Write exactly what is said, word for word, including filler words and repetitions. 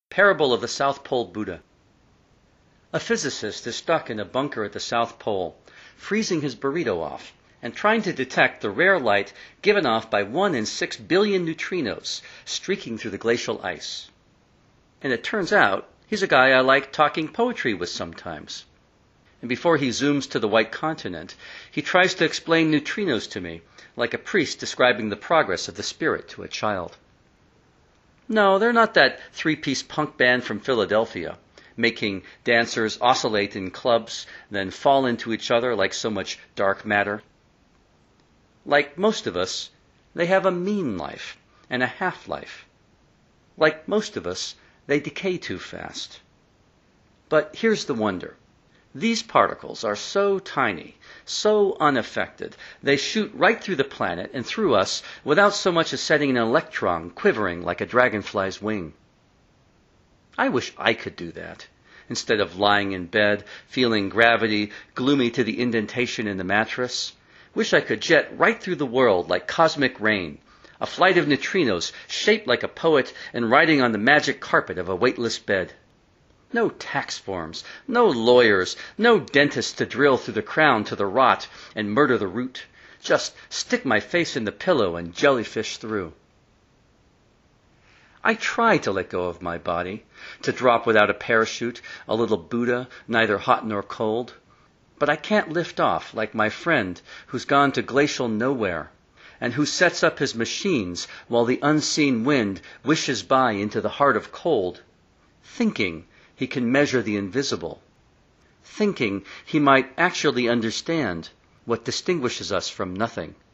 Parable of the South Pole Buddha. A physicist is stuck in a bunker at the South Pole, freezing his burrito off and trying to detect the rare light given off by one in six billion neutrinos streaking through the glacial ice. And it turns out he's a guy I like talking poetry with sometimes. And before he zooms to the white continent, he tries to explain neutrinos to me, like a priest describing the progress of the spirit to a child. No, they're not that three-piece punk band from Philadelphia, making dancers oscillate in clubs, then fall into each other like so much dark matter. Like most of us, they have a mean life and a half-life. Like most of us, they decay too fast. But here's the wonder. These particles are so tiny, so unaffected, they shoot right through the planet and through us without so much as setting an electron quivering like a dragonfly's wing. I wish I could do that, instead of lying in bed, feeling gravity gloomy to the indentation in the mattress. Wish I could jet right through the world like cosmic rain, a flight of neutrinos shaped like a poet and riding on the magic carpet of a weightless bed. No tax forms, no lawyers, no dentists to drill through the crown to the rot and murder the root. Just stick my face in the pillow and jellyfish through. I try to let go of my body, to drop without a parachute, a little Buddha, neither hot nor cold. But I can't lift off like my friend who's gone to glacial nowhere, and who sets up his machines while the unseen wind wishes by into the heart of cold, thinking he can measure the invisible, thinking he might actually understand what distinguishes us from nothing.